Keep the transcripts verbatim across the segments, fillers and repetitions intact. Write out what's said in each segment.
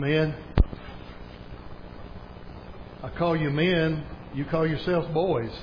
Men, I call you men, you call yourselves boys.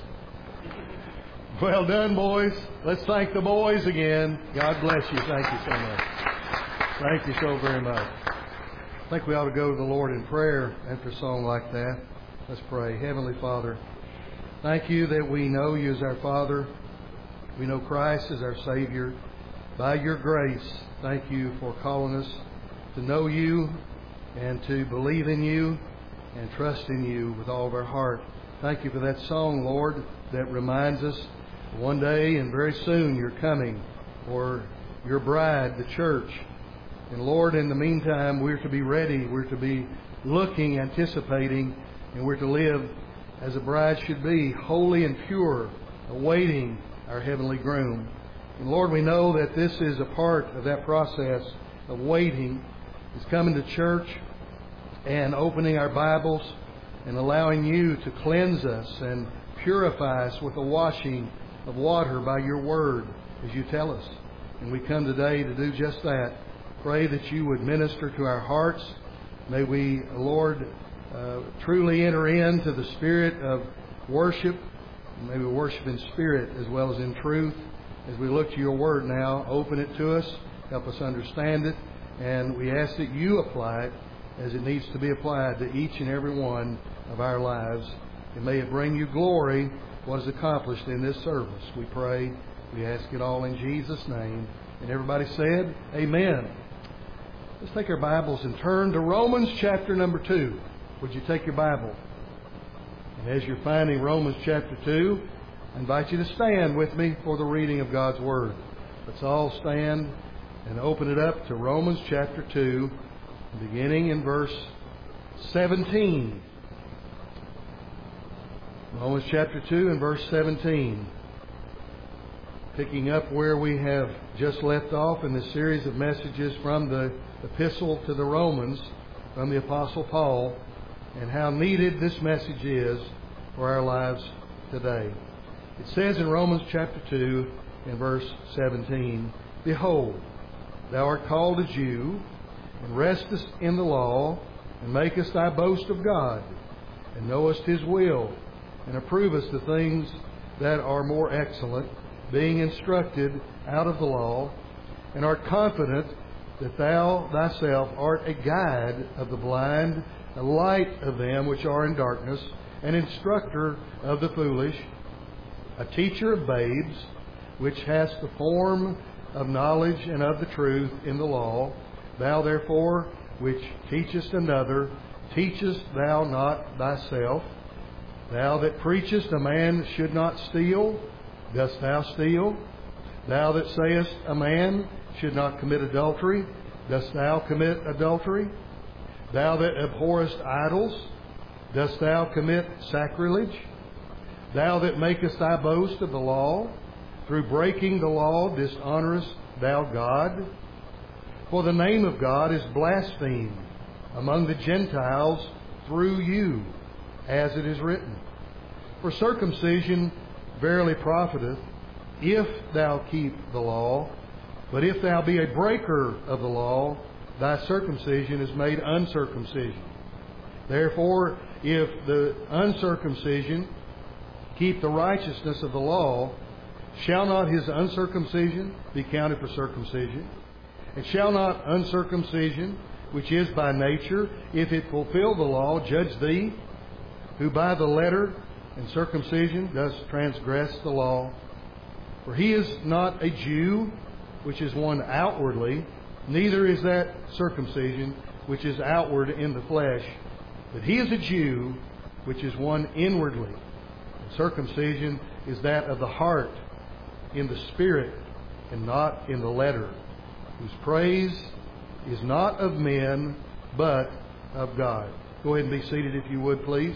Well done, boys. Let's thank the boys again. God bless you. Thank you so much. Thank you so very much. I think we ought to go to the Lord in prayer after a song like that. Let's pray. Heavenly Father, thank you that we know you as our Father. We know Christ as our Savior. By your grace, thank you for calling us to know you and to believe in you and trust in you with all of our heart. Thank you for that song, Lord, that reminds us one day and very soon you're coming for your bride, the church. And Lord, in the meantime, we're to be ready. We're to be looking, anticipating, and we're to live as a bride should be, holy and pure, awaiting our heavenly groom. And Lord, we know that this is a part of that process of waiting, is coming to church and opening our Bibles and allowing you to cleanse us and purify us with the washing of water by your word, as you tell us. And we come today to do just that. Pray that you would minister to our hearts. May we, Lord, uh, truly enter into the spirit of worship. May we worship in spirit as well as in truth. As we look to your word now, open it to us, help us understand it, and we ask that you apply it as it needs to be applied to each and every one of our lives. And may it bring you glory, what is accomplished in this service. We pray, we ask it all in Jesus' name. And everybody said, amen. Let's take our Bibles and turn to Romans chapter number two. Would you take your Bible? And as you're finding Romans chapter two, I invite you to stand with me for the reading of God's Word. Let's all stand and open it up to Romans chapter two, beginning in verse seventeen. Romans chapter two and verse seventeen. Picking up where we have just left off in this series of messages from the epistle to the Romans from the Apostle Paul, and how needed this message is for our lives today. It says in Romans chapter two and verse seventeen, Behold, thou art called a Jew, and restest in the law, and makest thy boast of God, and knowest his will, and approvest the things that are more excellent, being instructed out of the law, and art confident that thou thyself art a guide of the blind, a light of them which are in darkness, an instructor of the foolish, a teacher of babes, which hast the form of knowledge and of the truth in the law. Thou therefore, which teachest another, teachest thou not thyself? Thou that preachest a man should not steal, dost thou steal? Thou that sayest a man should not commit adultery, dost thou commit adultery? Thou that abhorrest idols, dost thou commit sacrilege? Thou that makest thy boast of the law, through breaking the law dishonourest thou God? For the name of God is blasphemed among the Gentiles through you, as it is written. For circumcision verily profiteth, if thou keep the law. But if thou be a breaker of the law, thy circumcision is made uncircumcision. Therefore, if the uncircumcision keep the righteousness of the law, shall not his uncircumcision be counted for circumcision? And shall not uncircumcision, which is by nature, if it fulfill the law, judge thee, who by the letter and circumcision does transgress the law? For he is not a Jew, which is one outwardly, neither is that circumcision, which is outward in the flesh, but he is a Jew, which is one inwardly. And circumcision is that of the heart, in the spirit, and not in the letter, whose praise is not of men, but of God. Go ahead and be seated if you would, please.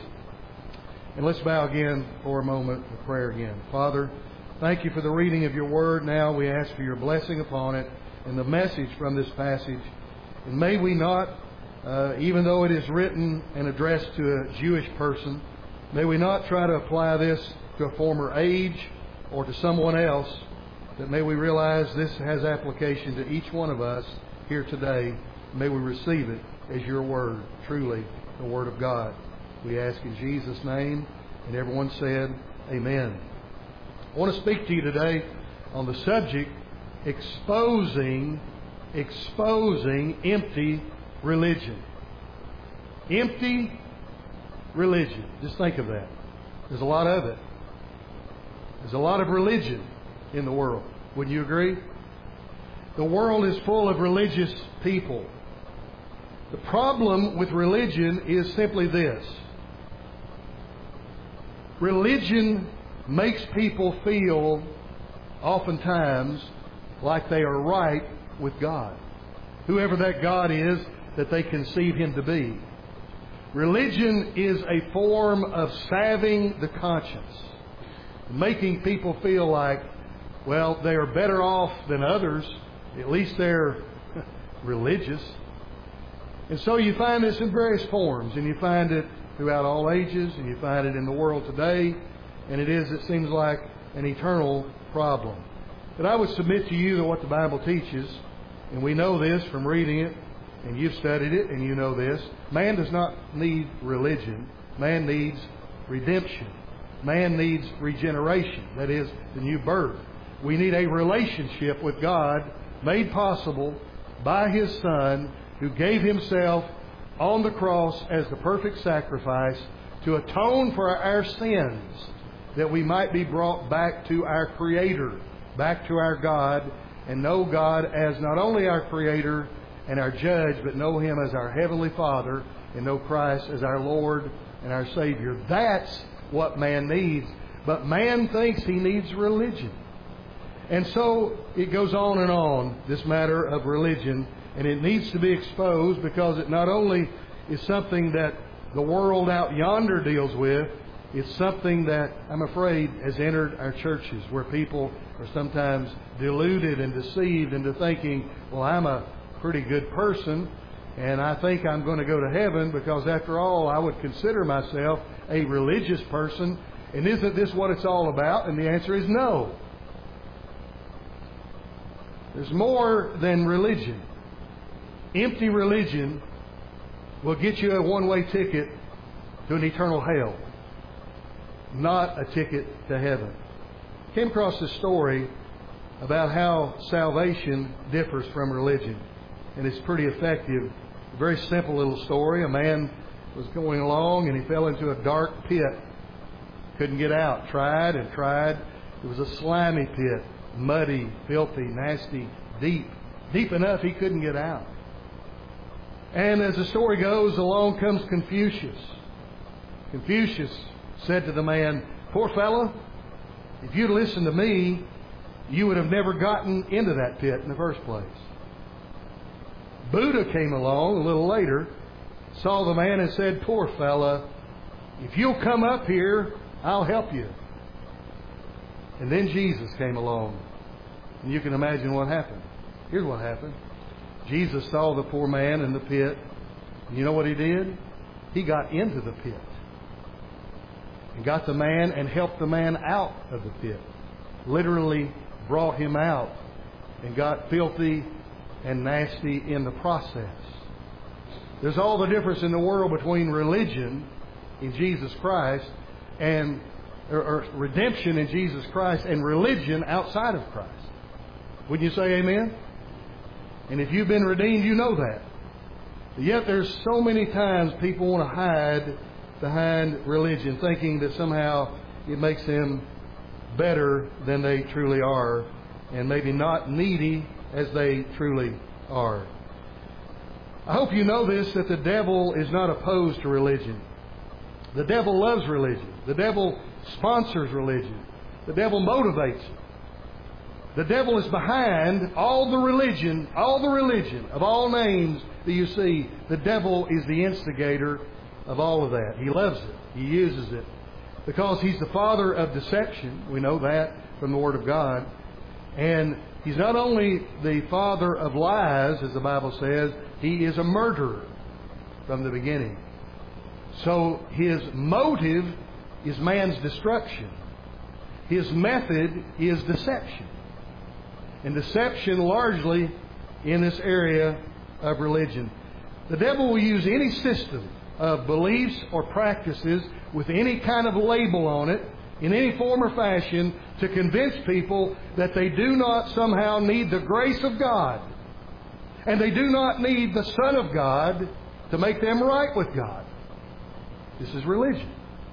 And let's bow again for a moment of prayer again. Father, thank you for the reading of your word. Now we ask for your blessing upon it and the message from this passage. And may we not, uh, even though it is written and addressed to a Jewish person, may we not try to apply this to a former age or to someone else, that may we realize this has application to each one of us here today. May we receive it as your Word, truly the Word of God. We ask in Jesus' name, and everyone said, Amen. I want to speak to you today on the subject, exposing, exposing empty religion. Empty religion. Just think of that. There's a lot of it. There's a lot of religion in the world. Wouldn't you agree? The world is full of religious people. The problem with religion is simply this. Religion makes people feel oftentimes like they are right with God, whoever that God is that they conceive Him to be. Religion is a form of salving the conscience, making people feel like, well, they are better off than others. At least they're religious. And so you find this in various forms, and you find it throughout all ages, and you find it in the world today, and it is, it seems like, an eternal problem. But I would submit to you that what the Bible teaches, and we know this from reading it, and you've studied it, and you know this, man does not need religion. Man needs redemption. Man needs regeneration, that is, the new birth. We need a relationship with God made possible by His Son, who gave Himself on the cross as the perfect sacrifice to atone for our sins, that we might be brought back to our Creator, back to our God, and know God as not only our Creator and our Judge, but know Him as our Heavenly Father, and know Christ as our Lord and our Savior. That's what man needs. But man thinks he needs religion. And so it goes on and on, this matter of religion, and it needs to be exposed because it not only is something that the world out yonder deals with, it's something that, I'm afraid, has entered our churches, where people are sometimes deluded and deceived into thinking, well, I'm a pretty good person, and I think I'm going to go to heaven because, after all, I would consider myself a religious person. And isn't this what it's all about? And the answer is no. There's more than religion. Empty religion will get you a one-way ticket to an eternal hell, not a ticket to heaven. I came across this story about how salvation differs from religion, and it's pretty effective. A very simple little story. A man was going along and he fell into a dark pit. Couldn't get out. Tried and tried. It was a slimy pit. Muddy, filthy, nasty, deep. Deep enough he couldn't get out. And as the story goes, along comes Confucius. Confucius said to the man, "Poor fellow, if you'd listened to me, you would have never gotten into that pit in the first place." Buddha came along a little later, saw the man and said, "Poor fella, if you'll come up here, I'll help you." And then Jesus came along. And you can imagine what happened. Here's what happened. Jesus saw the poor man in the pit. And you know what He did? He got into the pit. And got the man and helped the man out of the pit. Literally brought him out. And got filthy and nasty in the process. There's all the difference in the world between religion in Jesus Christ and or, or redemption in Jesus Christ and religion outside of Christ. Wouldn't you say amen? And if you've been redeemed, you know that. But yet there's so many times people want to hide behind religion, thinking that somehow it makes them better than they truly are, and maybe not needy as they truly are. I hope you know this, that the devil is not opposed to religion. The devil loves religion. The devil sponsors religion. The devil motivates it. The devil is behind all the religion, all the religion of all names that you see. The devil is the instigator of all of that. He loves it. He uses it because he's the father of deception. We know that from the Word of God. And he's not only the father of lies, as the Bible says, he is a murderer from the beginning. So his motive is man's destruction. His method is deception. And deception largely in this area of religion. The devil will use any system of beliefs or practices with any kind of label on it, in any form or fashion, to convince people that they do not somehow need the grace of God, and they do not need the Son of God to make them right with God. This is religion.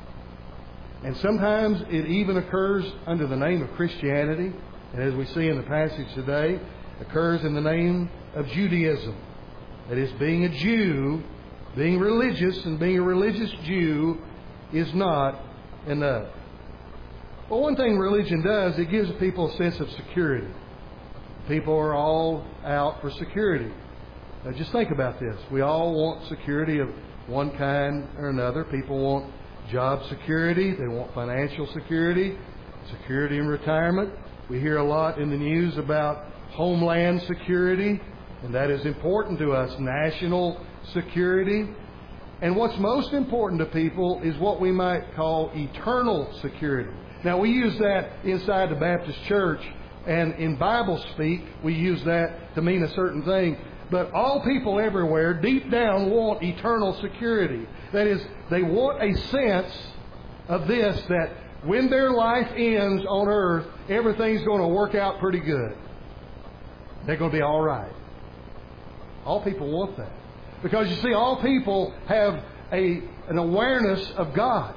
And sometimes it even occurs under the name of Christianity, and as we see in the passage today, occurs in the name of Judaism. That is, being a Jew, being religious, and being a religious Jew is not enough. Well, one thing religion does, it gives people a sense of security. People are all out for security. Now, just think about this. We all want security of one kind or another. People want job security. They want financial security, security in retirement. We hear a lot in the news about homeland security, and that is important to us, national security. And what's most important to people is what we might call eternal security. Now, we use that inside the Baptist church, and in Bible speak, we use that to mean a certain thing. But all people everywhere, deep down, want eternal security. That is, they want a sense of this, that when their life ends on earth, everything's going to work out pretty good. They're going to be all right. All people want that. Because, you see, all people have a, an awareness of God.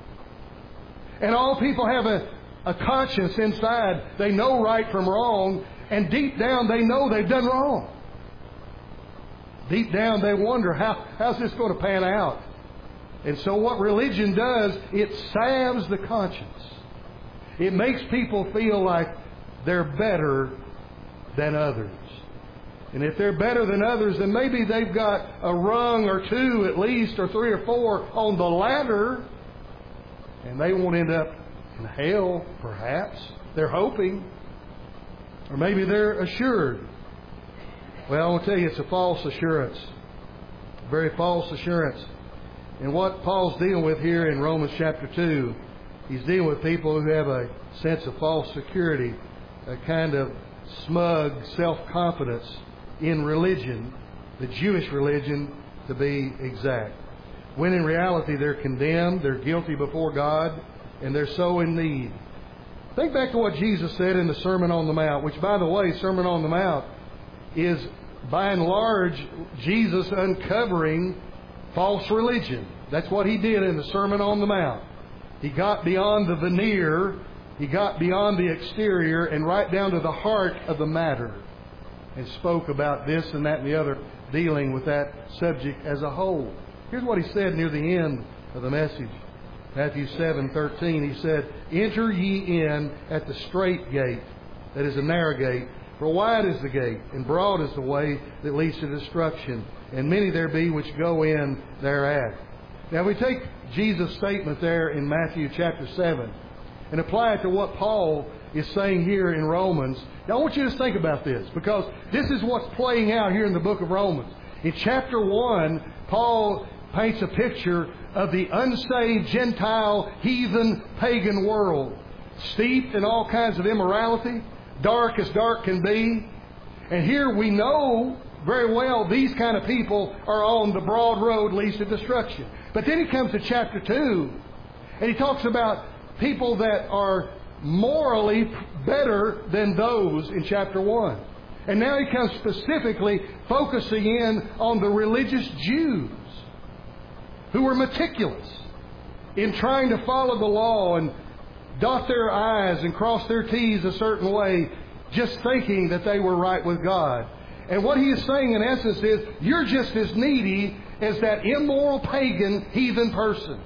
And all people have a, a conscience inside. They know right from wrong, and deep down they know they've done wrong. Deep down they wonder, how, how's this going to pan out? And so what religion does, it salves the conscience. It makes people feel like they're better than others. And if they're better than others, then maybe they've got a rung or two at least, or three or four on the ladder, and they won't end up in hell, perhaps. They're hoping. Or maybe they're assured. Well, I want to tell you, it's a false assurance. A very false assurance. And what Paul's dealing with here in Romans chapter two, he's dealing with people who have a sense of false security, a kind of smug self-confidence in religion, the Jewish religion to be exact. When in reality they're condemned, they're guilty before God, and they're so in need. Think back to what Jesus said in the Sermon on the Mount, which, by the way, Sermon on the Mount is, by and large, Jesus uncovering false religion. That's what he did in the Sermon on the Mount. He got beyond the veneer, he got beyond the exterior, and right down to the heart of the matter, and spoke about this and that and the other, dealing with that subject as a whole. Here's what he said near the end of the message. Matthew seven thirteen, he said, "Enter ye in at the strait gate, that is a narrow gate. For wide is the gate, and broad is the way that leads to destruction, and many there be which go in thereat." Now we take Jesus' statement there in Matthew chapter seven and apply it to what Paul is saying here in Romans. Now I want you to think about this, because this is what's playing out here in the book of Romans. In chapter one, Paul paints a picture of the unsaved Gentile, heathen, pagan world, steeped in all kinds of immorality, dark as dark can be. And here we know very well these kind of people are on the broad road leads to destruction. But then he comes to chapter two, and he talks about people that are morally better than those in chapter one. And now he comes specifically focusing in on the religious Jews who were meticulous in trying to follow the law and dot their I's and cross their T's a certain way, just thinking that they were right with God. And what he is saying in essence is, you're just as needy as that immoral, pagan, heathen person.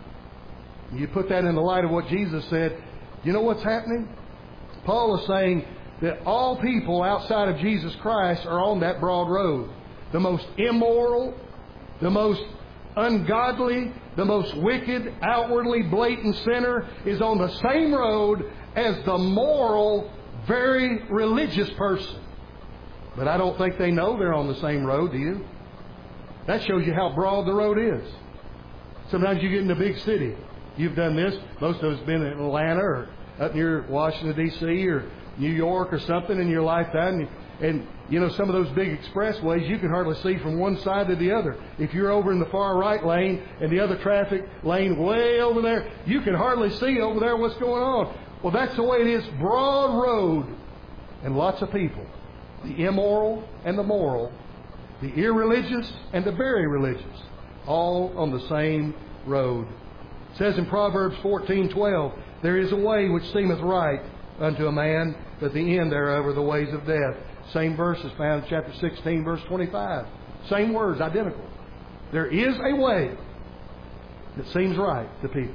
You put that in the light of what Jesus said, you know what's happening? Paul is saying that all people outside of Jesus Christ are on that broad road. The most immoral, the most ungodly, the most wicked, outwardly blatant sinner is on the same road as the moral, very religious person. But I don't think they know they're on the same road, do you? That shows you how broad the road is. Sometimes you get in a big city. You've done this. Most of us have been in Atlanta or up near Washington, D C or New York or something in your lifetime. And, you know, some of those big expressways, you can hardly see from one side to the other. If you're over in the far right lane and the other traffic lane way over there, you can hardly see over there what's going on. Well, that's the way it is. Broad road and lots of people. The immoral and the moral. The irreligious and the very religious. All on the same road. It says in Proverbs fourteen twelve, there is a way which seemeth right unto a man, but the end thereof are the ways of death. Same verse is found in chapter sixteen, verse twenty-five. Same words, identical. There is a way that seems right to people,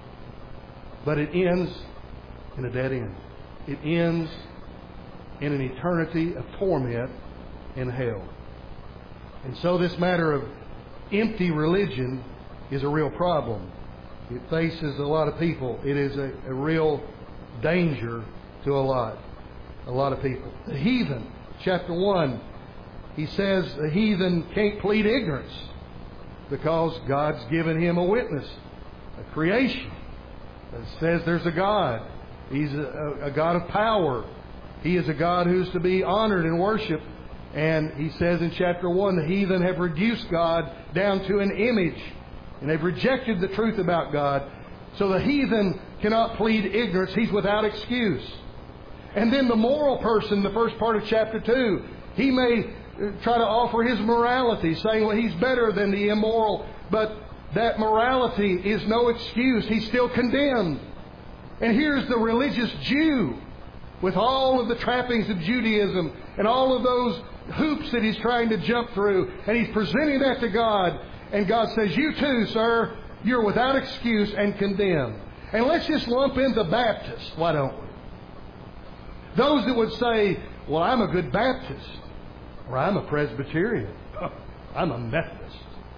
but it ends in a dead end. It ends in an eternity of torment in hell. And so this matter of empty religion is a real problem. It faces a lot of people. It is a, a real danger to a lot, a lot of people. The heathen, chapter one, he says the heathen can't plead ignorance because God's given him a witness, a creation. It says there's a God. He's a, a God of power. He is a God who's to be honored and worshiped. And he says in chapter one, the heathen have reduced God down to an image. And they've rejected the truth about God. So the heathen cannot plead ignorance. He's without excuse. And then the moral person, the first part of chapter two, he may try to offer his morality, saying, well, he's better than the immoral. But that morality is no excuse. He's still condemned. And here's the religious Jew with all of the trappings of Judaism and all of those hoops that he's trying to jump through. And he's presenting that to God. And God says, you too, sir, you're without excuse and condemned. And let's just lump in the Baptists, why don't we? Those that would say, well, I'm a good Baptist, or I'm a Presbyterian, I'm a Methodist,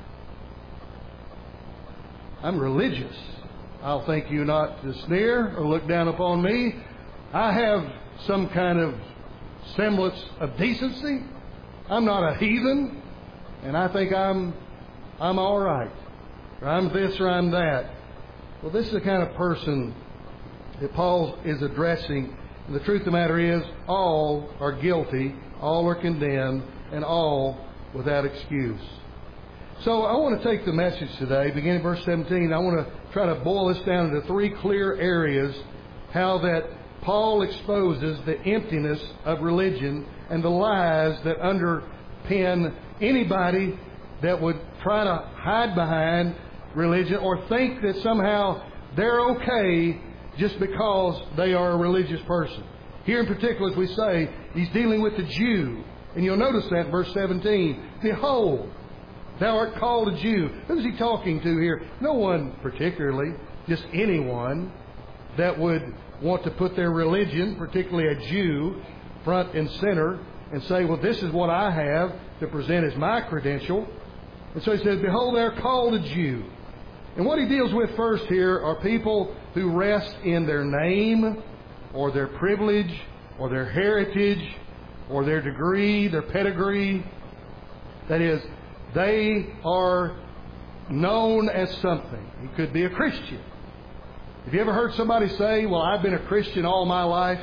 I'm religious. I'll think you not to sneer or look down upon me. I have some kind of semblance of decency. I'm not a heathen, and I think I'm I'm all right. Or I'm this or I'm that. Well, this is the kind of person that Paul is addressing. And the truth of the matter is, all are guilty, all are condemned, and all without excuse. So I want to take the message today, beginning verse seventeen. I want to try to boil this down into three clear areas, how that Paul exposes the emptiness of religion and the lies that underpin anybody that would try to hide behind religion or think that somehow they're okay just because they are a religious person. Here in particular, as we say, he's dealing with the Jew. And you'll notice that in verse seventeen. Behold, thou art called a Jew. Who's he talking to here? No one particularly, just anyone that would want to put their religion, particularly a Jew, front and center and say, well, this is what I have to present as my credential. And so he says, behold, they're called a Jew. And what he deals with first here are people who rest in their name or their privilege or their heritage or their degree, their pedigree. That is, they are known as something. He could be a Christian. Have you ever heard somebody say, well, I've been a Christian all my life?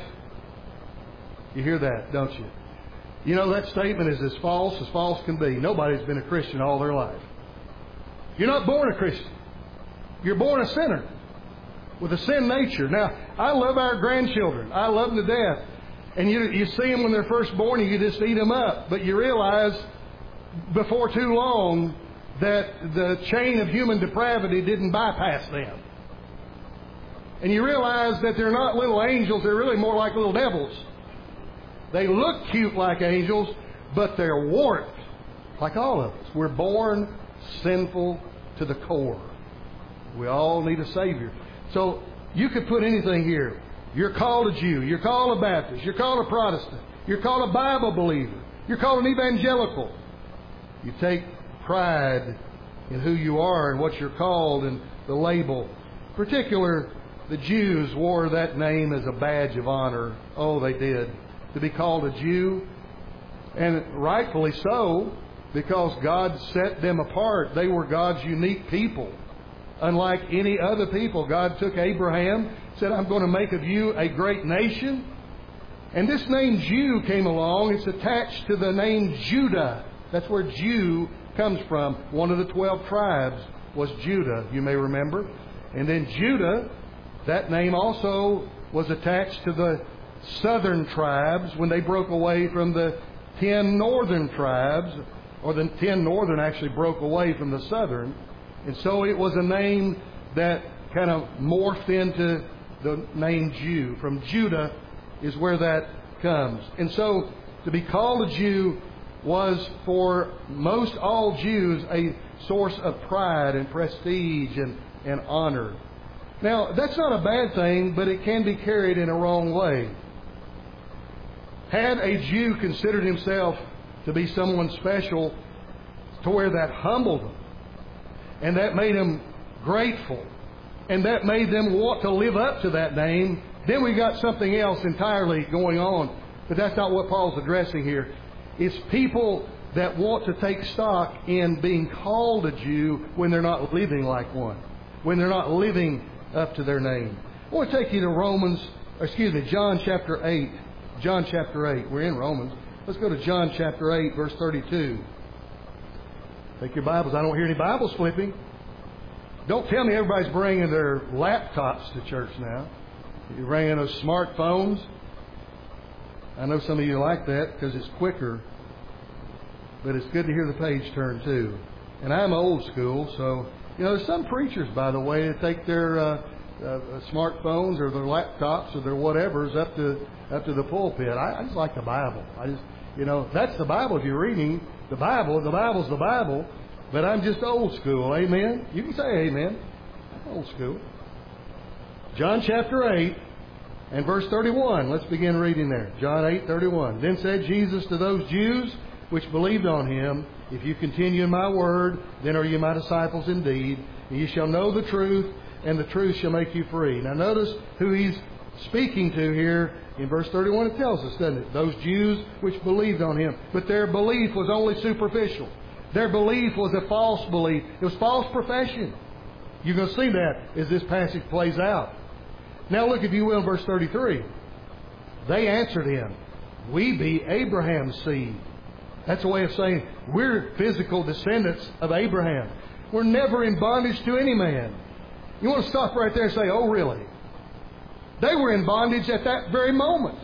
You hear that, don't you? You know, that statement is as false as false can be. Nobody's been a Christian all their life. You're not born a Christian. You're born a sinner with a sin nature. Now, I love our grandchildren. I love them to death. And you, you see them when they're first born, and you just eat them up. But you realize before too long that the chain of human depravity didn't bypass them. And you realize that they're not little angels. They're really more like little devils. They look cute like angels, but they're warped like all of us. We're born sinful to the core. We all need a Savior. So you could put anything here. You're called a Jew. You're called a Baptist. You're called a Protestant. You're called a Bible believer. You're called an evangelical. You take pride in who you are and what you're called and the label. In particular, the Jews wore that name as a badge of honor. Oh, they did. To be called a Jew. And rightfully so, because God set them apart. They were God's unique people. Unlike any other people, God took Abraham, said, I'm going to make of you a great nation. And this name Jew came along. It's attached to the name Judah. That's where Jew comes from. One of the twelve tribes was Judah, you may remember. And then Judah, that name also was attached to the southern tribes when they broke away from the ten northern tribes, or the ten northern actually broke away from the southern. And so it was a name that kind of morphed into the name Jew. From Judah is where that comes. And so to be called a Jew was for most all Jews a source of pride and prestige and, and honor. Now, that's not a bad thing, but it can be carried in a wrong way. Had a Jew considered himself to be someone special to where that humbled him, and that made him grateful, and that made them want to live up to that name, then we got something else entirely going on. But that's not what Paul's addressing here. It's people that want to take stock in being called a Jew when they're not living like one, when they're not living up to their name. I want to take you to Romans, or excuse me, John chapter eight. John chapter eight. We're in Romans. Let's go to John chapter eight, verse thirty-two. Take your Bibles. I don't hear any Bibles flipping. Don't tell me everybody's bringing their laptops to church now. You're bringing those smartphones. I know some of you like that because it's quicker. But it's good to hear the page turn too. And I'm old school, so, you know, there's some preachers, by the way, that take their uh, uh, smartphones or their laptops or their whatevers up to up to the pulpit. I, I just like the Bible. I just, you know, that's the Bible. If you're reading the Bible, the Bible's the Bible. But I'm just old school. Amen? You can say amen. I'm old school. John chapter eight and verse thirty-one. Let's begin reading there. John eight thirty-one. Then said Jesus to those Jews which believed on him, if you continue in my word, then are you my disciples indeed, and you shall know the truth, and the truth shall make you free. Now notice who he's speaking to here. In verse thirty-one it tells us, doesn't it? Those Jews which believed on him. But their belief was only superficial. Their belief was a false belief. It was false profession. You're going to see that as this passage plays out. Now look, if you will, verse thirty-three. They answered him, we be Abraham's seed. That's a way of saying we're physical descendants of Abraham. We're never in bondage to any man. You want to stop right there and say, oh, really? They were in bondage at that very moment.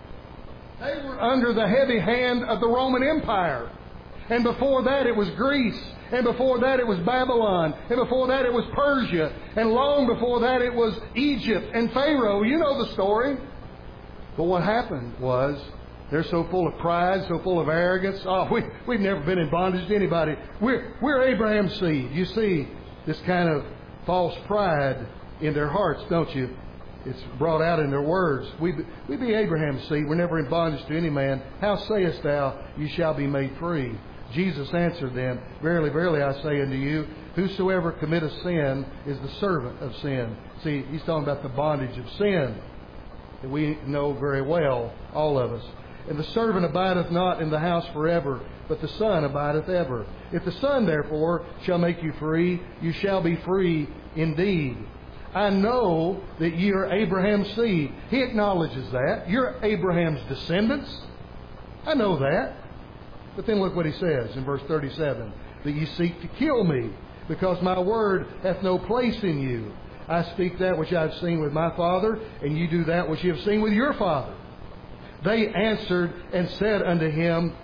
They were under the heavy hand of the Roman Empire. And before that it was Greece. And before that it was Babylon. And before that it was Persia. And long before that it was Egypt and Pharaoh. You know the story. But what happened was, they're so full of pride, so full of arrogance. Oh, we, we've never been in bondage to anybody. We're, we're Abraham's seed. You see this kind of false pride in their hearts, don't you? It's brought out in their words. We be, we be Abraham's seed. We're never in bondage to any man. How sayest thou, you shall be made free? Jesus answered them, verily, verily, I say unto you, whosoever committeth sin is the servant of sin. See, he's talking about the bondage of sin that we know very well, all of us. And the servant abideth not in the house forever, but the Son abideth ever. If the Son, therefore, shall make you free, you shall be free indeed. I know that ye are Abraham's seed. He acknowledges that. You're Abraham's descendants. I know that. But then look what he says in verse thirty-seven. That ye seek to kill me, because my word hath no place in you. I speak that which I have seen with my Father, and you do that which you have seen with your father. They answered and said unto him,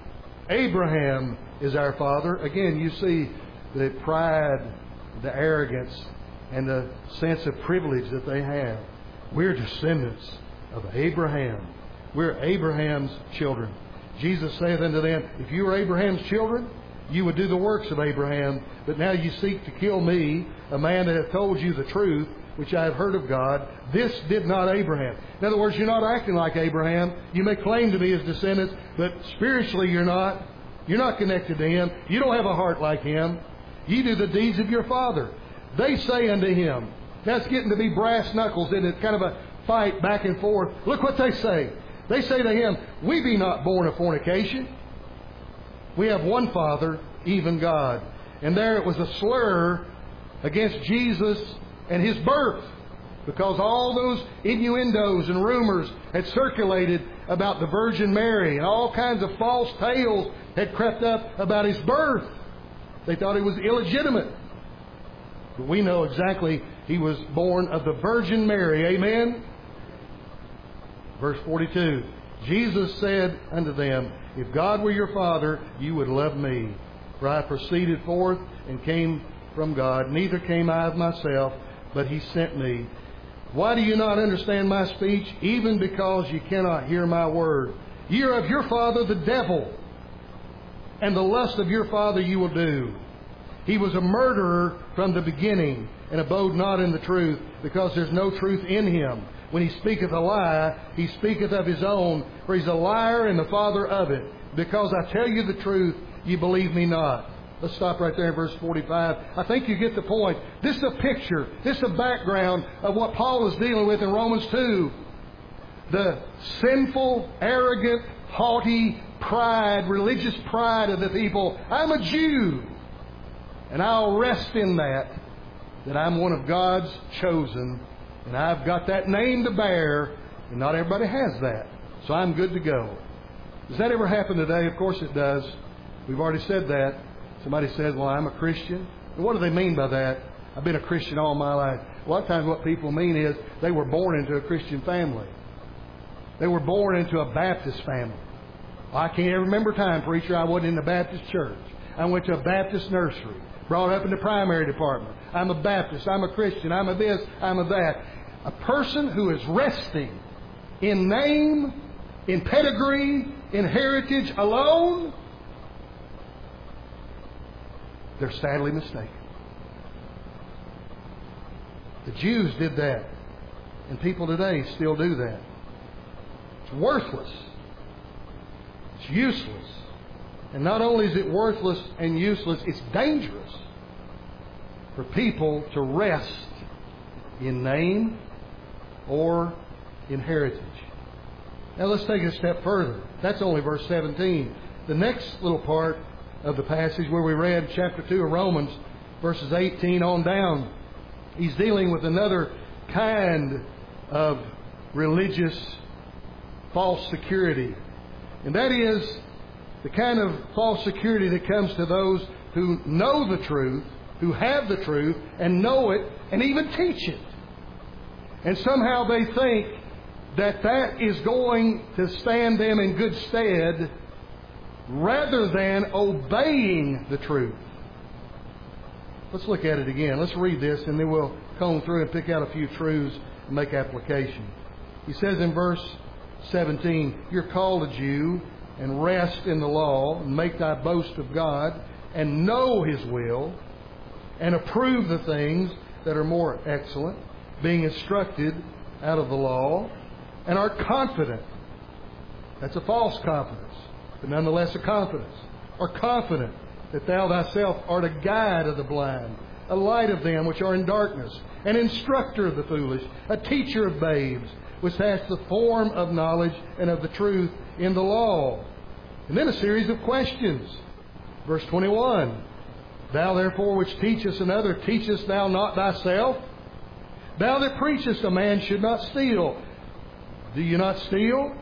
Abraham is our father. Again, you see the pride, the arrogance, and the sense of privilege that they have. We're descendants of Abraham. We're Abraham's children. Jesus saith unto them, if you were Abraham's children, you would do the works of Abraham. But now you seek to kill me, a man that hath told you the truth, which I have heard of God. This did not Abraham. In other words, you're not acting like Abraham. You may claim to be his descendants, but spiritually you're not. You're not connected to him. You don't have a heart like him. You do the deeds of your father. They say unto him, that's getting to be brass knuckles, isn't it? Kind of a fight back and forth. Look what they say. They say to him, we be not born of fornication. We have one Father, even God. And there it was a slur against Jesus and his birth. because all those innuendos and rumors had circulated about the Virgin Mary, and all kinds of false tales had crept up about His birth. They thought He was illegitimate. But we know exactly He was born of the Virgin Mary. Amen? Verse forty-two. Jesus said unto them, If God were your Father, you would love me. For I proceeded forth and came from God. Neither came I of myself, but He sent me. Why do you not understand my speech? Even because you cannot hear my word. Ye are of your father the devil, and the lust of your father you will do. He was a murderer from the beginning, and abode not in the truth, because there's no truth in him. When he speaketh a lie, he speaketh of his own, for he's a liar and the father of it. Because I tell you the truth, ye believe me not. Let's stop right there in verse forty-five. I think you get the point. This is a picture, this is a background of what Paul is dealing with in Romans two. The sinful, arrogant, haughty pride, religious pride of the people. I'm a Jew, and I'll rest in that, that I'm one of God's chosen, and I've got that name to bear, and not everybody has that. So I'm good to go. Does that ever happen today? Of course it does. We've already said that. Somebody says, well, I'm a Christian. And what do they mean by that? I've been a Christian all my life. A lot of times what people mean is they were born into a Christian family. They were born into a Baptist family. I can't remember a time, preacher, I wasn't in the Baptist church. I went to a Baptist nursery, brought up in the primary department. I'm a Baptist, I'm a Christian, I'm a this, I'm a that. A person who is resting in name, in pedigree, in heritage alone, they're sadly mistaken. The Jews did that, and people today still do that. It's worthless. It's useless. And not only is it worthless and useless, it's dangerous for people to rest in name or in heritage. Now let's take it a step further. That's only verse seventeen. The next little part of the passage where we read chapter two of Romans, verses eighteen on down, he's dealing with another kind of religious false security. And that is the kind of false security that comes to those who know the truth, who have the truth, and know it, and even teach it. And somehow they think that that is going to stand them in good stead rather than obeying the truth. Let's look at it again. Let's read this, and then we'll comb through and pick out a few truths and make application. He says in verse seventeen, You're called a Jew, and rest in the law, and make thy boast of God, and know His will, and approve the things that are more excellent, being instructed out of the law, and are confident. That's a false confidence, but nonetheless a confidence. Are confident that thou thyself art a guide of the blind, a light of them which are in darkness, an instructor of the foolish, a teacher of babes, which has the form of knowledge and of the truth in the law. And then a series of questions. Verse twenty-one, Thou therefore which teachest another, teachest thou not thyself? Thou that preachest a man should not steal, do you not steal?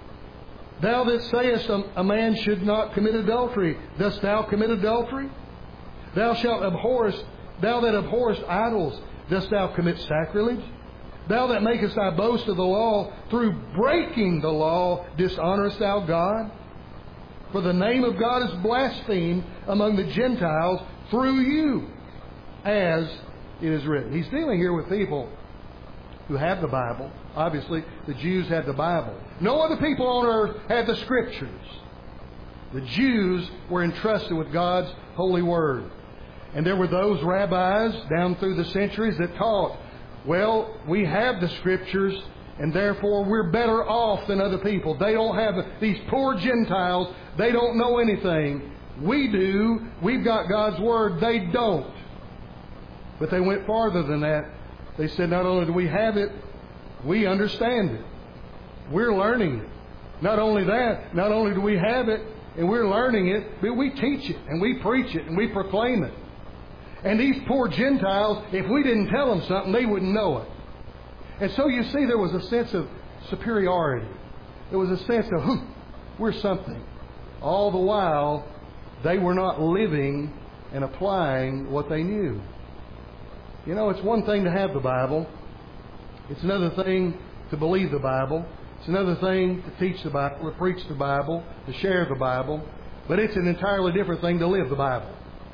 Thou that sayest a man should not commit adultery, dost thou commit adultery? Thou shalt abhorrest, thou that abhorrest idols, dost thou commit sacrilege? Thou that makest thy boast of the law, through breaking the law dishonourest thou God? For the name of God is blasphemed among the Gentiles through you, as it is written. He's dealing here with people who have the Bible. Obviously, the Jews had the Bible. No other people on earth had the Scriptures. The Jews were entrusted with God's holy word. And there were those rabbis down through the centuries that taught, well, we have the Scriptures, and therefore we're better off than other people. They don't have these poor Gentiles. They don't know anything. We do. We've got God's Word. They don't. But they went farther than that. They said, not only do we have it, we understand it. We're learning it. Not only that, not only do we have it and we're learning it, but we teach it and we preach it and we proclaim it. And these poor Gentiles, if we didn't tell them something, they wouldn't know it. And so you see there was a sense of superiority. There was a sense of, hmm, we're something. All the while, they were not living and applying what they knew. You know, it's one thing to have the Bible. It's another thing to believe the Bible. It's another thing to teach the Bible, to preach the Bible, to share the Bible. But it's an entirely different thing to live the Bible.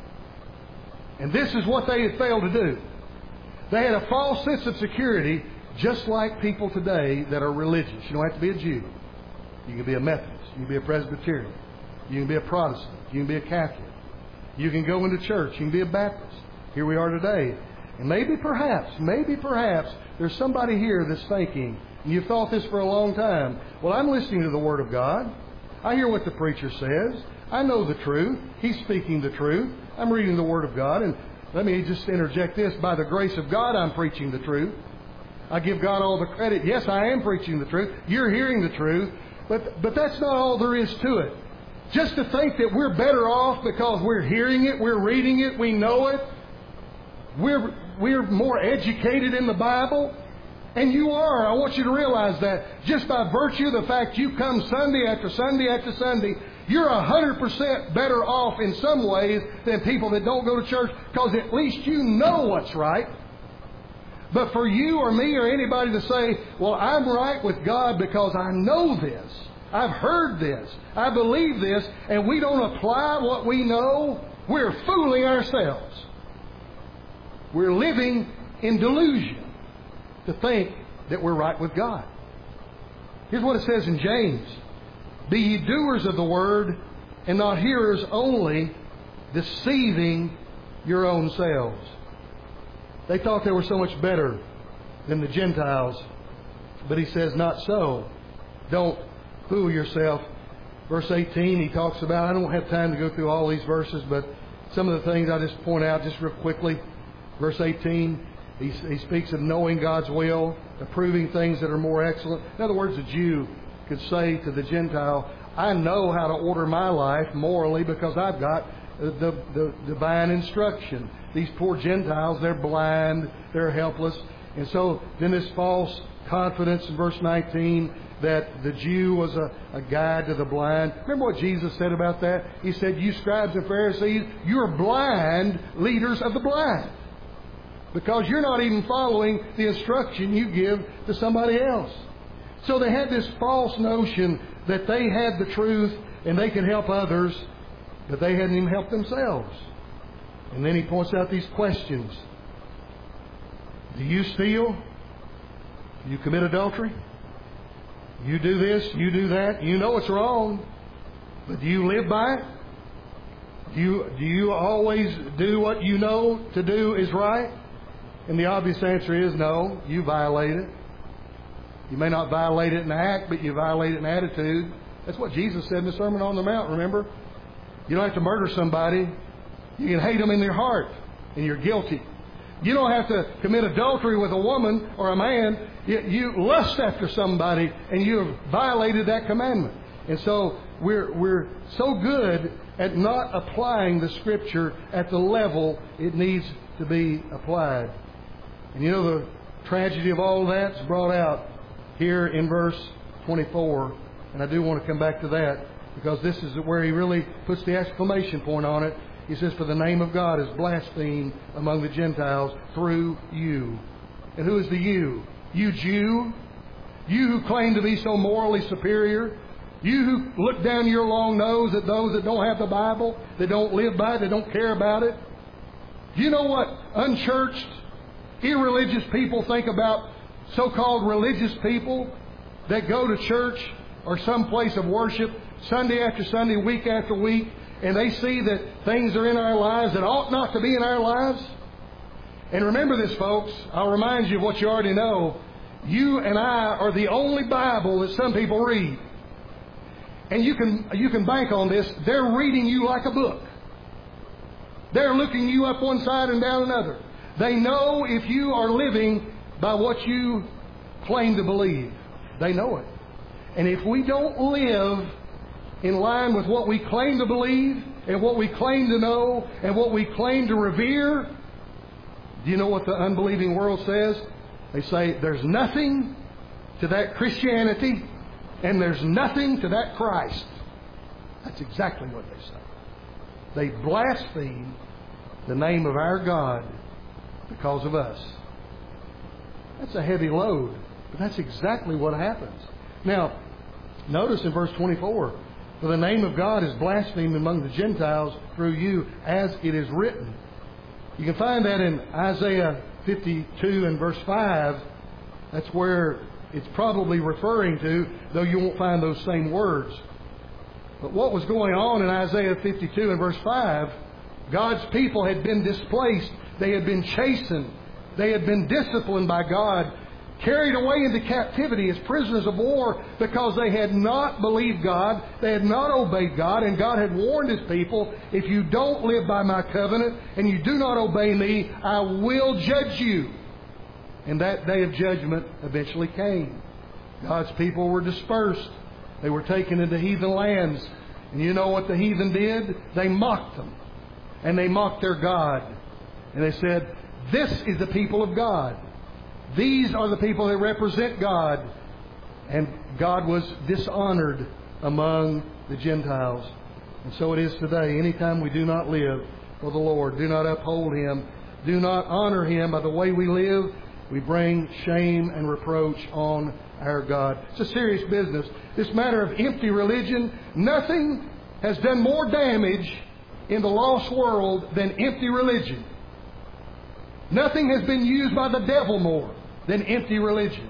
And this is what they had failed to do. They had a false sense of security, just like people today that are religious. You don't have to be a Jew. You can be a Methodist. You can be a Presbyterian. You can be a Protestant. You can be a Catholic. You can go into church. You can be a Baptist. Here we are today. And maybe perhaps, maybe perhaps, there's somebody here that's thinking, and you've thought this for a long time, well, I'm listening to the Word of God. I hear what the preacher says. I know the truth. He's speaking the truth. I'm reading the Word of God. And let me just interject this. By the grace of God, I'm preaching the truth. I give God all the credit. Yes, I am preaching the truth. You're hearing the truth. But, but that's not all there is to it. Just to think that we're better off because we're hearing it, we're reading it, we know it. We're, we're more educated in the Bible. And you are. I want you to realize that just by virtue of the fact you come Sunday after Sunday after Sunday, you're a hundred percent better off in some ways than people that don't go to church, because at least you know what's right. But for you or me or anybody to say, well, I'm right with God because I know this, I've heard this, I believe this, and we don't apply what we know, we're fooling ourselves. We're living in delusion to think that we're right with God. Here's what it says in James. Be ye doers of the word, and not hearers only, deceiving your own selves. They thought they were so much better than the Gentiles. But he says, not so. Don't fool yourself. Verse eighteen, he talks about, I don't have time to go through all these verses, but some of the things I just point out just real quickly. Verse eighteen, he, he speaks of knowing God's will, approving things that are more excellent. In other words, a Jew could say to the Gentile, I know how to order my life morally because I've got the, the divine instruction. These poor Gentiles, they're blind, they're helpless. And so then this false confidence in verse nineteen that the Jew was a, a guide to the blind. Remember what Jesus said about that? He said, you scribes and Pharisees, you're blind leaders of the blind, because you're not even following the instruction you give to somebody else. So they had this false notion that they had the truth and they could help others, but they hadn't even helped themselves. And then he points out these questions. Do you steal? Do you commit adultery? You do this, you do that. You know it's wrong, but do you live by it? Do you, do you always do what you know to do is right? And the obvious answer is no, you violate it. You may not violate it in act, but you violate it in attitude. That's what Jesus said in the Sermon on the Mount, remember? You don't have to murder somebody. You can hate them in your heart, and you're guilty. You don't have to commit adultery with a woman or a man. You, you lust after somebody, and you have violated that commandment. And so we're, we're so good at not applying the Scripture at the level it needs to be applied. And you know the tragedy of all that's brought out here in verse twenty-four. And I do want to come back to that, because this is where he really puts the exclamation point on it. He says, for the name of God is blasphemed among the Gentiles through you. And who is the you? You Jew? You who claim to be so morally superior? You who look down your long nose at those that don't have the Bible, that don't live by it, that don't care about it? Do you know what unchurched, irreligious people think about so-called religious people that go to church or some place of worship Sunday after Sunday, week after week, and they see that things are in our lives that ought not to be in our lives? And remember this, folks. I'll remind you of what you already know. You and I are the only Bible that some people read. And you can, you can bank on this. They're reading you like a book. They're looking you up one side and down another. They know if you are living by what you claim to believe. They know it. And if we don't live in line with what we claim to believe and what we claim to know and what we claim to revere, do you know what the unbelieving world says? They say there's nothing to that Christianity and there's nothing to that Christ. That's exactly what they say. They blaspheme the name of our God because of us. That's a heavy load, but that's exactly what happens. Now, notice in verse twenty-four, for the name of God is blasphemed among the Gentiles through you, as it is written. You can find that in Isaiah fifty-two and verse five. That's where it's probably referring to, though you won't find those same words. But what was going on in Isaiah fifty-two and verse five, God's people had been displaced. They had been chastened. They had been disciplined by God, carried away into captivity as prisoners of war because they had not believed God, they had not obeyed God, and God had warned His people, if you don't live by my covenant and you do not obey me, I will judge you. And that day of judgment eventually came. God's people were dispersed. They were taken into heathen lands. And you know what the heathen did? They mocked them. And they mocked their God. And they said, this is the people of God. These are the people that represent God. And God was dishonored among the Gentiles. And so it is today. Anytime we do not live for the Lord, do not uphold Him, do not honor Him by the way we live, we bring shame and reproach on our God. It's a serious business. This matter of empty religion, nothing has done more damage in the lost world than empty religion. Nothing has been used by the devil more than empty religion.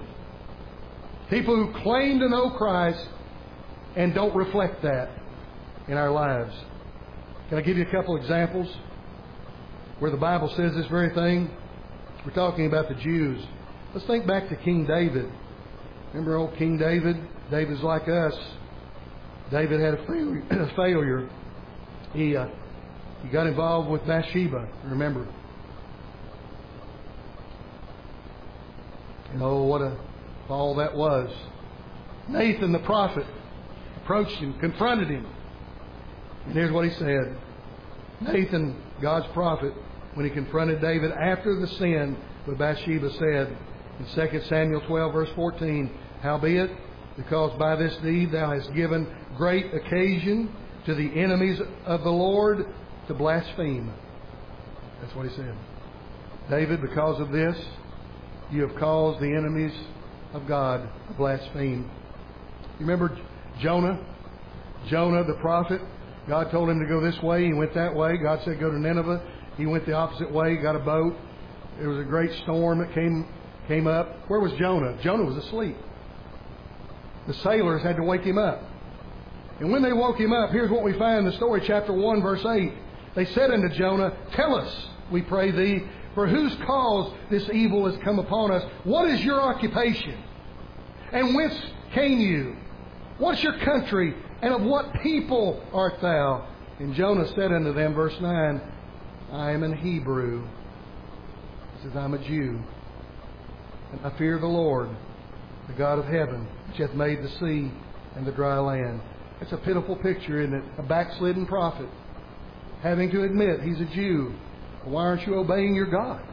People who claim to know Christ and don't reflect that in our lives. Can I give you a couple examples where the Bible says this very thing? We're talking about the Jews. Let's think back to King David. Remember old King David? David's like us. David had a failure. A failure. He, uh, he got involved with Bathsheba, remember. And oh, what a fall that was. Nathan the prophet approached him, confronted him. And here's what he said. Nathan, God's prophet, when he confronted David after the sin with Bathsheba, said in Second Samuel twelve, verse fourteen, howbeit, because by this deed thou hast given great occasion to the enemies of the Lord to blaspheme. That's what he said. David, because of this, you have caused the enemies of God to blaspheme. You remember Jonah? Jonah the prophet? God told him to go this way. He went that way. God said go to Nineveh. He went the opposite way, got a boat. There was a great storm that came came up. Where was Jonah? Jonah was asleep. The sailors had to wake him up. And when they woke him up, here's what we find in the story, chapter one, verse eight. They said unto Jonah, tell us, we pray thee, for whose cause this evil has come upon us? What is your occupation? And whence came you? What's your country? And of what people art thou? And Jonah said unto them, verse nine, I am an Hebrew. He says, I'm a Jew. And I fear the Lord, the God of heaven, which hath made the sea and the dry land. It's a pitiful picture, isn't it? A backslidden prophet having to admit he's a Jew. Why aren't you obeying your God?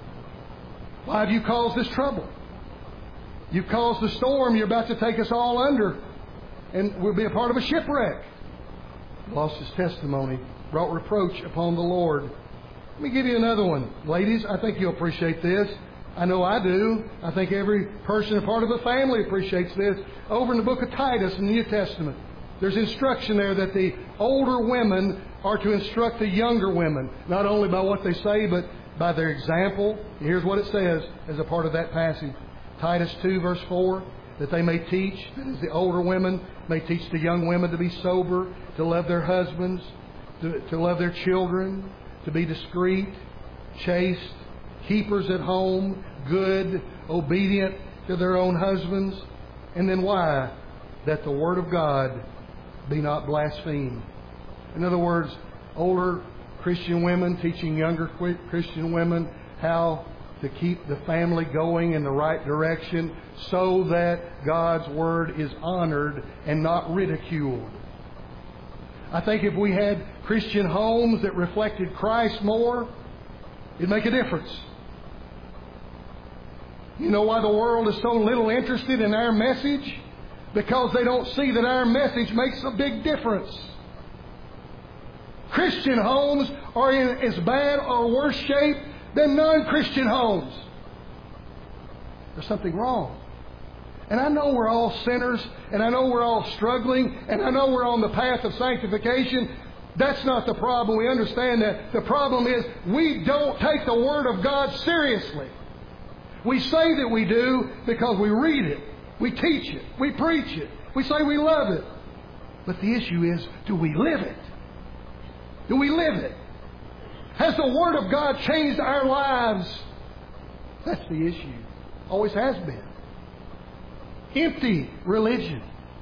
Why have you caused this trouble? You've caused the storm. You're about to take us all under. And we'll be a part of a shipwreck. Lost his testimony. Brought reproach upon the Lord. Let me give you another one. Ladies, I think you'll appreciate this. I know I do. I think every person, a part of the family, appreciates this. Over in the book of Titus in the New Testament, there's instruction there that the older women are to instruct the younger women, not only by what they say, but by their example. Here's what it says as a part of that passage. Titus two, verse four, that they may teach, that is, the older women may teach the young women to be sober, to love their husbands, to, to love their children, to be discreet, chaste, keepers at home, good, obedient to their own husbands. And then why? That the Word of God be not blasphemed. In other words, older Christian women teaching younger Christian women how to keep the family going in the right direction so that God's Word is honored and not ridiculed. I think if we had Christian homes that reflected Christ more, it'd make a difference. You know why the world is so little interested in our message? Because they don't see that our message makes a big difference. Christian homes are in as bad or worse shape than non-Christian homes. There's something wrong. And I know we're all sinners, and I know we're all struggling, and I know we're on the path of sanctification. That's not the problem. We understand that. The problem is we don't take the Word of God seriously. We say that we do because we read it, we teach it, we preach it, we say we love it. But the issue is, do we live it? Do we live it? Has the Word of God changed our lives? That's the issue. Always has been. Empty religion.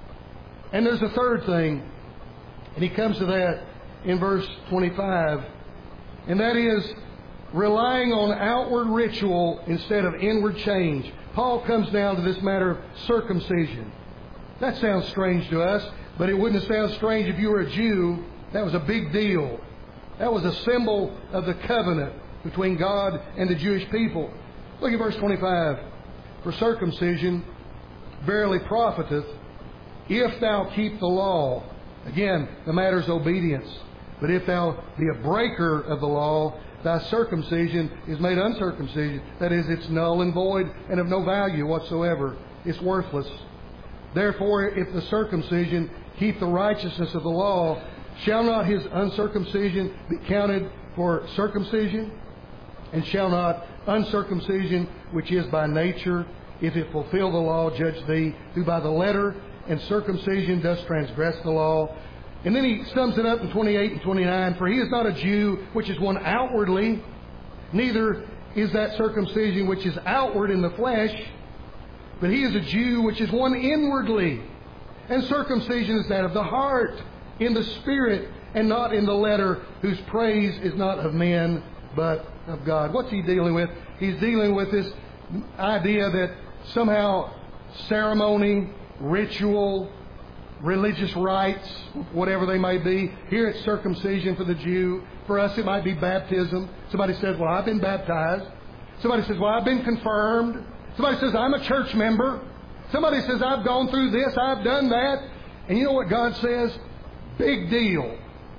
And there's a third thing, and he comes to that in verse twenty-five, and that is relying on outward ritual instead of inward change. Paul comes down to this matter of circumcision. That sounds strange to us, but it wouldn't sound strange if you were a Jew. That was a big deal. That was a symbol of the covenant between God and the Jewish people. Look at verse twenty-five. For circumcision verily profiteth, if thou keep the law. Again, the matter is obedience. But if thou be a breaker of the law, thy circumcision is made uncircumcision. That is, it's null and void and of no value whatsoever. It's worthless. Therefore, if the circumcision keep the righteousness of the law, shall not his uncircumcision be counted for circumcision? And shall not uncircumcision, which is by nature, if it fulfill the law, judge thee, who by the letter and circumcision does transgress the law? And then he sums it up in twenty-eight and twenty-nine. For he is not a Jew which is one outwardly, neither is that circumcision which is outward in the flesh, but he is a Jew which is one inwardly. And circumcision is that of the heart, in the spirit, and not in the letter, whose praise is not of men, but of God. What's he dealing with? He's dealing with this idea that somehow ceremony, ritual, religious rites, whatever they may be. Here it's circumcision for the Jew. For us it might be baptism. Somebody says, well, I've been baptized. Somebody says, well, I've been confirmed. Somebody says, I'm a church member. Somebody says, I've gone through this, I've done that. And you know what God says? Big deal.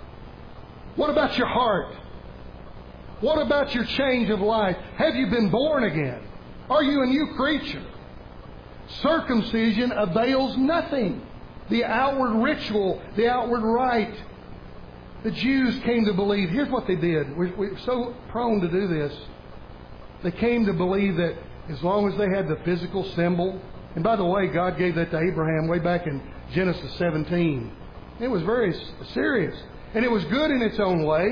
What about your heart? What about your change of life? Have you been born again? Are you a new creature? Circumcision avails nothing. The outward ritual, the outward rite. The Jews came to believe, here's what they did. We're, we're so prone to do this. They came to believe that as long as they had the physical symbol, and by the way, God gave that to Abraham way back in Genesis seventeen. It was very serious. And it was good in its own way.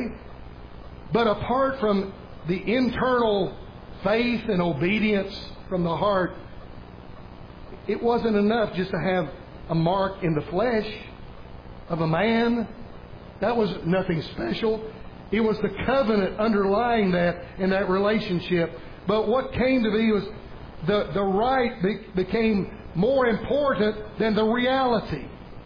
But apart from the internal faith and obedience from the heart, it wasn't enough just to have a mark in the flesh of a man. That was nothing special. It was the covenant underlying that in that relationship. But what came to be was the, the rite be, became more important than the reality.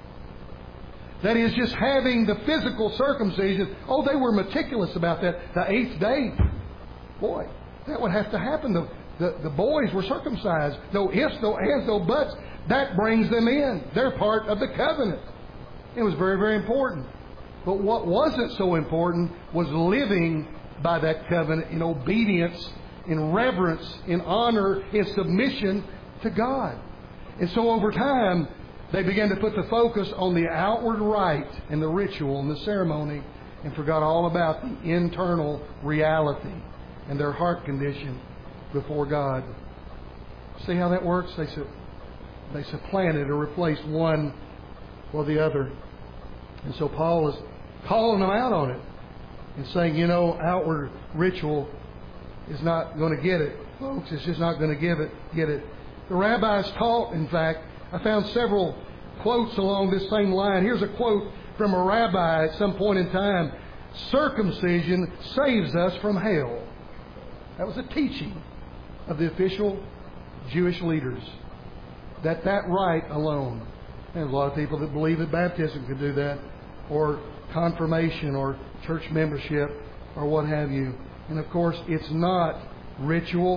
That is, just having the physical circumcision. Oh, they were meticulous about that. The eighth day. Boy, that would have to happen. The, the, the boys were circumcised. No ifs, no ands, no buts. That brings them in. They're part of the covenant. It was very, very important. But what wasn't so important was living by that covenant in obedience, in reverence, in honor, in submission to God. And so over time, they began to put the focus on the outward rite and the ritual and the ceremony and forgot all about the internal reality and their heart condition before God. See how that works? They, they supplanted or replaced one or the other. And so Paul is calling them out on it and saying, you know, outward ritual is not going to get it. Folks, it's just not going to give it, get it. The rabbis taught, in fact, I found several quotes along this same line. Here's a quote from a rabbi at some point in time. Circumcision saves us from hell. That was a teaching of the official Jewish leaders. That that rite alone. There's a lot of people that believe that baptism could do that, or confirmation, or church membership, or what have you. And of course, it's not ritual.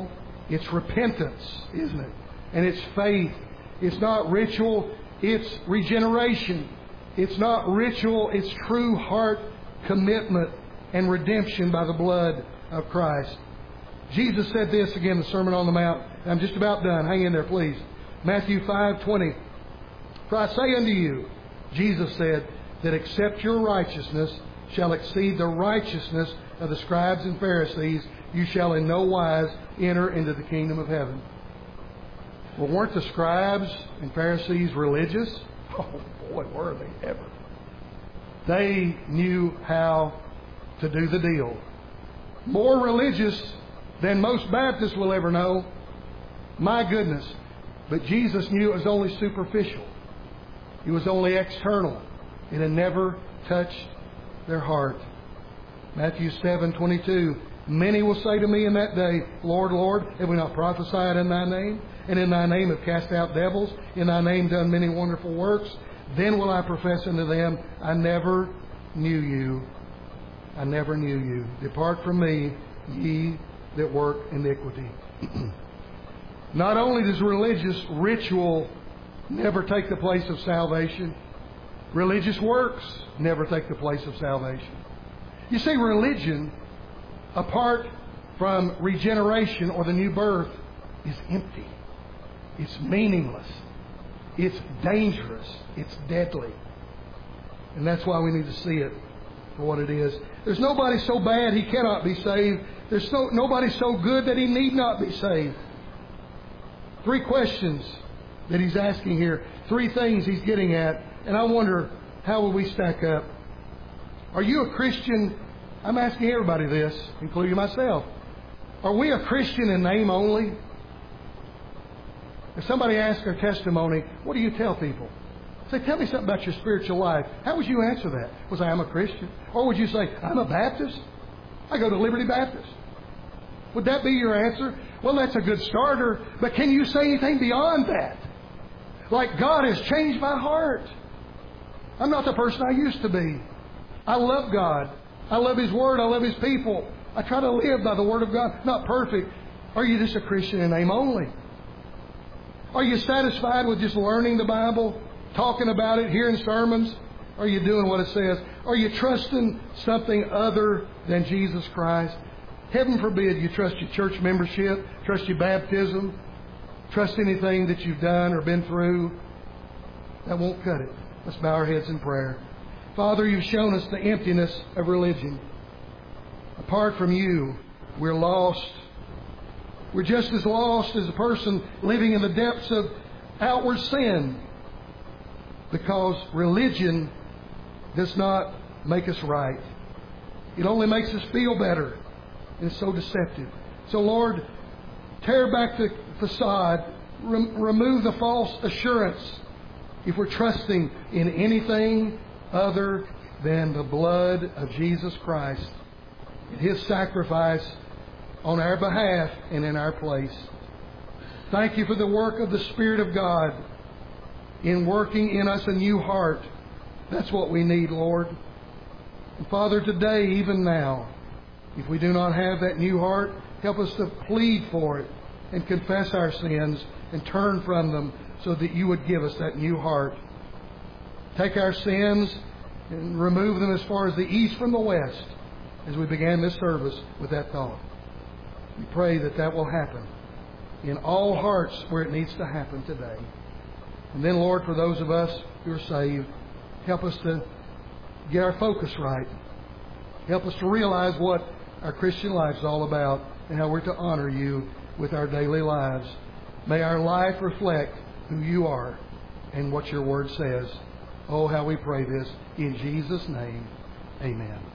It's repentance, isn't it? And it's faith. It's not ritual. It's regeneration. It's not ritual. It's true heart commitment and redemption by the blood of Christ. Jesus said this again in the Sermon on the Mount. I'm just about done. Hang in there, please. Matthew five twenty. For I say unto you, Jesus said, that except your righteousness shall exceed the righteousness of the scribes and Pharisees, you shall in no wise enter into the kingdom of heaven. Well, weren't the scribes and Pharisees religious? Oh, boy, were they ever. They knew how to do the deal. More religious than most Baptists will ever know. My goodness. But Jesus knew it was only superficial. It was only external. It had never touched their heart. Matthew seven twenty-two. Many will say to me in that day, Lord, Lord, have we not prophesied in Thy name? And in Thy name have cast out devils? In Thy name done many wonderful works? Then will I profess unto them, I never knew you. I never knew you. Depart from me, ye that work iniquity. Not only does religious ritual never take the place of salvation, religious works never take the place of salvation. You see, religion, apart from regeneration or the new birth, is empty. It's meaningless. It's dangerous. It's deadly. And that's why we need to see it for what it is. There's nobody so bad he cannot be saved. There's so, nobody so good that he need not be saved. Three questions that he's asking here. Three things he's getting at. And I wonder, how will we stack up? Are you a Christian? I'm asking everybody this, including myself. Are we a Christian in name only? If somebody asks our testimony, what do you tell people? Say, tell me something about your spiritual life. How would you answer that? Was I am a Christian? Or would you say, I'm a Baptist? I go to Liberty Baptist. Would that be your answer? Well, that's a good starter, but can you say anything beyond that? Like, God has changed my heart. I'm not the person I used to be. I love God. I love His Word. I love His people. I try to live by the Word of God. Not perfect. Are you just a Christian in name only? Are you satisfied with just learning the Bible, talking about it, hearing sermons? Are you doing what it says? Are you trusting something other than Jesus Christ? Heaven forbid you trust your church membership, trust your baptism, trust anything that you've done or been through. That won't cut it. Let's bow our heads in prayer. Father, you've shown us the emptiness of religion. Apart from you, we're lost. We're just as lost as a person living in the depths of outward sin, because religion does not make us right. It only makes us feel better. And it's so deceptive. So, Lord, tear back the facade. Rem- remove the false assurance if we're trusting in anything other than the blood of Jesus Christ and His sacrifice on our behalf and in our place. Thank you for the work of the Spirit of God in working in us a new heart. That's what we need, Lord. And Father, today, even now, if we do not have that new heart, help us to plead for it and confess our sins and turn from them so that you would give us that new heart. Take our sins and remove them as far as the east from the west, as we began this service with that thought. We pray that that will happen in all hearts where it needs to happen today. And then, Lord, for those of us who are saved, help us to get our focus right. Help us to realize what our Christian life is all about and how we're to honor you with our daily lives. May our life reflect who you are and what your word says. Oh, how we pray this in Jesus' name. Amen.